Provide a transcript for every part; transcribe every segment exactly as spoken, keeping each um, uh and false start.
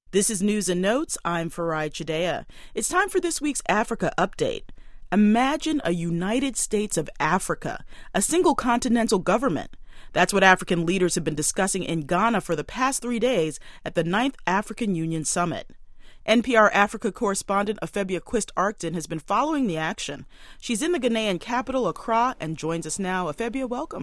This is News and Notes. I'm Farai Chideya. It's time for this week's Africa Update. Imagine a United States of Africa, a single continental government. That's what African leaders have been discussing in Ghana for the past three days at the ninth African Union Summit. N P R Africa correspondent Afebia Quist-Arcton has been following the action. She's in the Ghanaian capital, Accra, and joins us now. Afebia, welcome.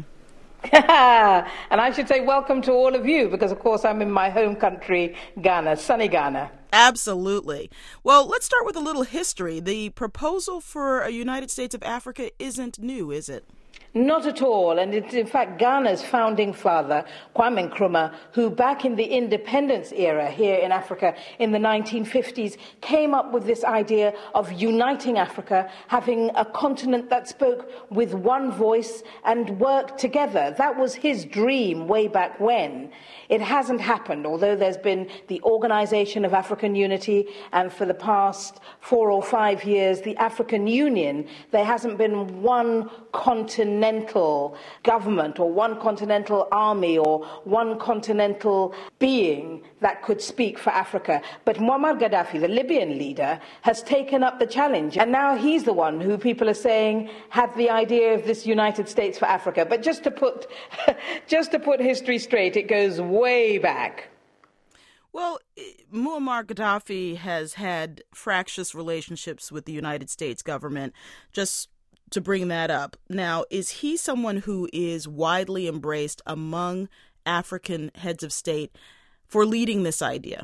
And I should say welcome to all of you because, of course, I'm in my home country, Ghana, sunny Ghana. Absolutely. Well, let's start with a little history. The proposal for a United States of Africa isn't new, is it? Not at all. And it's, in fact, Ghana's founding father, Kwame Nkrumah, who back in the independence era here in Africa in the nineteen fifties, came up with this idea of uniting Africa, having a continent that spoke with one voice and worked together. That was his dream way back when. It hasn't happened, although there's been the Organization of African Unity, and for the past four or five years, the African Union. There hasn't been one continental government or one continental army or one continental being that could speak for Africa. But Muammar Gaddafi, the Libyan leader, has taken up the challenge. And now he's the one who people are saying had the idea of this United States for Africa. But just to put, just to put history straight, it goes way back. Well, Muammar Gaddafi has had fractious relationships with the United States government. Just to bring that up. Now, is he someone who is widely embraced among African heads of state for leading this idea?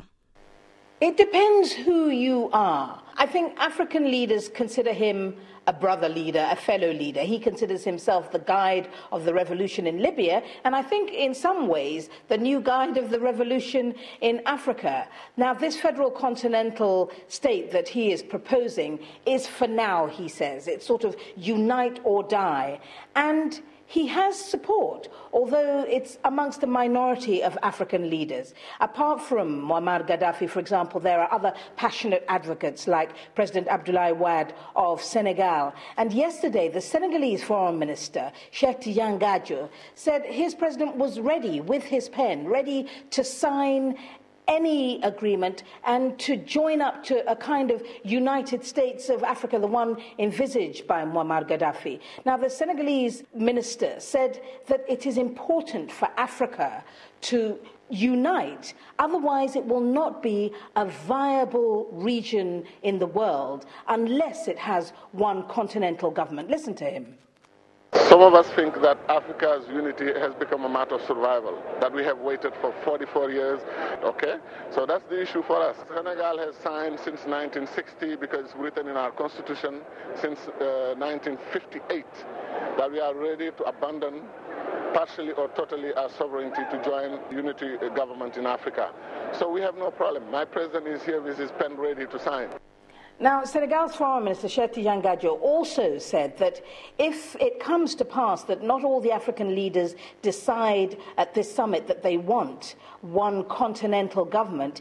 It depends who you are. I think African leaders consider him a brother leader, a fellow leader. He considers himself the guide of the revolution in Libya, and I think in some ways the new guide of the revolution in Africa. Now, this federal continental state that he is proposing is for now, he says. It's sort of unite or die. And he has support, although it's amongst the minority of African leaders. Apart from Muammar Gaddafi, for example, there are other passionate advocates like President Abdoulaye Wade of Senegal. And yesterday, the Senegalese foreign minister, Cheikh Tidiane Gadio, said his president was ready with his pen, ready to sign any agreement and to join up to a kind of United States of Africa, the one envisaged by Muammar Gaddafi. Now, the Senegalese minister said that it is important for Africa to unite, otherwise it will not be a viable region in the world unless it has one continental government. Listen to him. Some of us think that Africa's unity has become a matter of survival, that we have waited for forty-four years, okay? So that's the issue for us. Senegal has signed since nineteen sixty, because it's written in our constitution, since uh, nineteen fifty-eight, that we are ready to abandon partially or totally our sovereignty to join unity government in Africa. So we have no problem. My president is here with his pen ready to sign. Now, Senegal's Foreign Minister, Cheikh Tidiane Gadio, also said that if it comes to pass that not all the African leaders decide at this summit that they want one continental government,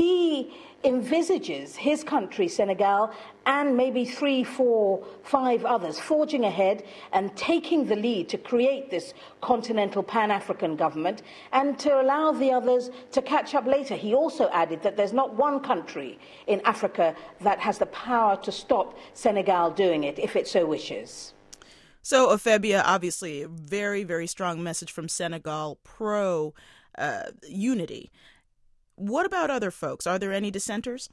he envisages his country, Senegal, and maybe three, four, five others forging ahead and taking the lead to create this continental Pan-African government and to allow the others to catch up later. He also added that there's not one country in Africa that has the power to stop Senegal doing it if it so wishes. So, Afebia, obviously a very, very strong message from Senegal pro uh, unity. What about other folks? Are there any dissenters?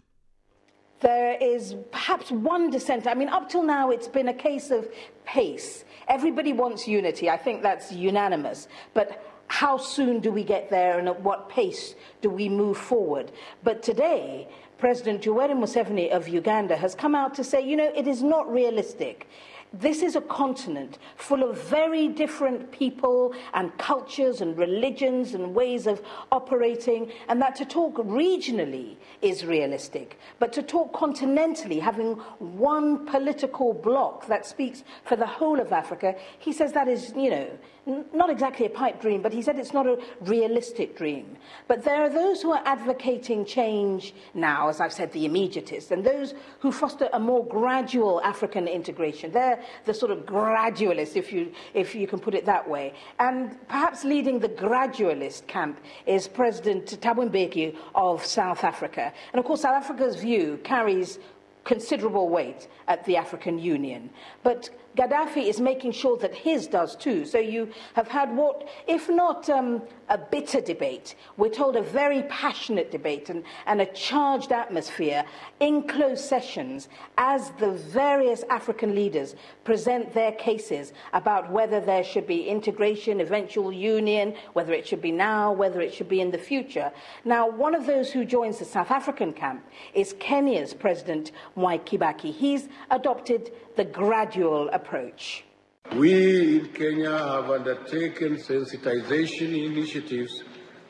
There is perhaps one dissenter. I mean, up till now, it's been a case of pace. Everybody wants unity. I think that's unanimous. But how soon do we get there and at what pace do we move forward? But today, President Yoweri Museveni of Uganda has come out to say, you know, it is not realistic. This is a continent full of very different people and cultures and religions and ways of operating, and that to talk regionally is realistic. But to talk continentally, having one political bloc that speaks for the whole of Africa, he says that is, you know, n- not exactly a pipe dream, but he said it's not a realistic dream. But there are those who are advocating change now, as I've said, the immediatists, and those who foster a more gradual African integration. They're They're the sort of gradualists, if you, if you can put it that way. And perhaps leading the gradualist camp is President Thabo Mbeki of South Africa. And of course, South Africa's view carries considerable weight at the African Union. But Gaddafi is making sure that his does too. So you have had what, if not um, a bitter debate, we're told a very passionate debate and, and a charged atmosphere in closed sessions as the various African leaders present their cases about whether there should be integration, eventual union, whether it should be now, whether it should be in the future. Now, one of those who joins the South African camp is Kenya's President Mwai Kibaki. He's adopted the gradual approach. We in Kenya have undertaken sensitization initiatives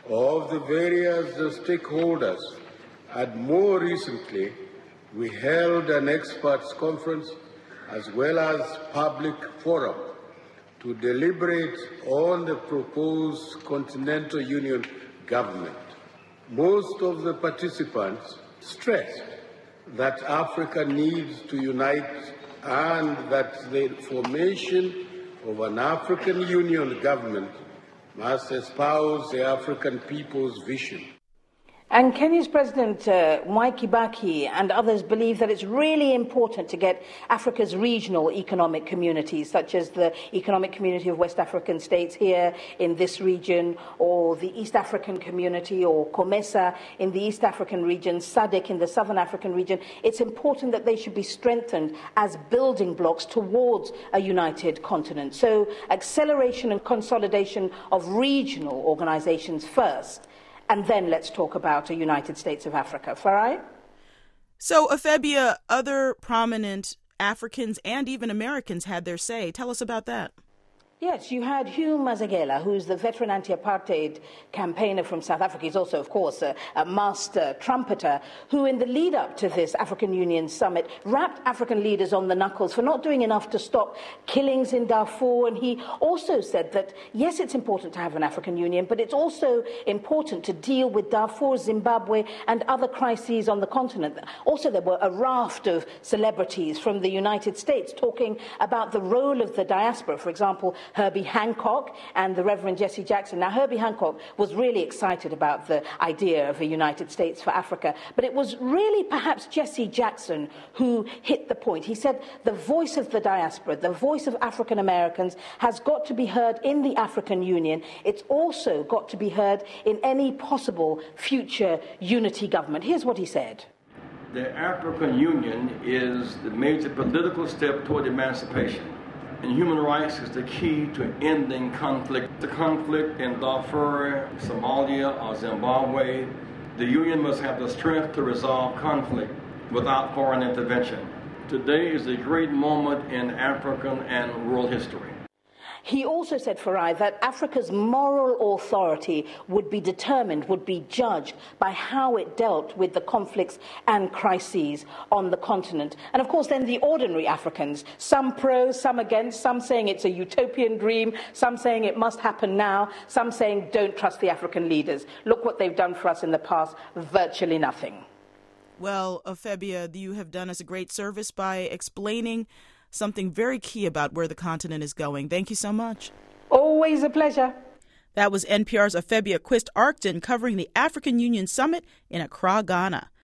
of the various stakeholders, and more recently, we held an experts conference as well as public forum to deliberate on the proposed Continental Union government. Most of the participants stressed that Africa needs to unite and that the formation of an African Union government must espouse the African people's vision. And Kenya's President uh, Mwai Kibaki and others believe that it's really important to get Africa's regional economic communities, such as the Economic Community of West African States here in this region, or the East African Community, or COMESA in the East African region, S A D C in the Southern African region. It's important that they should be strengthened as building blocks towards a united continent. So acceleration and consolidation of regional organizations first. And then let's talk about a United States of Africa. Farai? So, Afebia, other prominent Africans and even Americans had their say. Tell us about that. Yes, you had Hugh Masekela, who's the veteran anti-apartheid campaigner from South Africa. He's also, of course, a, a master trumpeter, who in the lead-up to this African Union summit rapped African leaders on the knuckles for not doing enough to stop killings in Darfur. And he also said that, yes, it's important to have an African Union, but it's also important to deal with Darfur, Zimbabwe, and other crises on the continent. Also, there were a raft of celebrities from the United States talking about the role of the diaspora. For example, Herbie Hancock and the Reverend Jesse Jackson. Now, Herbie Hancock was really excited about the idea of a United States for Africa, but it was really perhaps Jesse Jackson who hit the point. He said the voice of the diaspora, the voice of African Americans, has got to be heard in the African Union. It's also got to be heard in any possible future unity government. Here's what he said. The African Union is the major political step toward emancipation. And human rights is the key to ending conflict. The conflict in Darfur, Somalia, or Zimbabwe, the Union must have the strength to resolve conflict without foreign intervention. Today is a great moment in African and world history. He also said, Farai, that Africa's moral authority would be determined, would be judged by how it dealt with the conflicts and crises on the continent. And of course, then the ordinary Africans, some pro, some against, some saying it's a utopian dream, some saying it must happen now, some saying don't trust the African leaders. Look what they've done for us in the past, virtually nothing. Well, Afebia, you have done us a great service by explaining something very key about where the continent is going. Thank you so much. Always a pleasure. That was N P R's Afebia Quist-Arcton covering the African Union Summit in Accra, Ghana.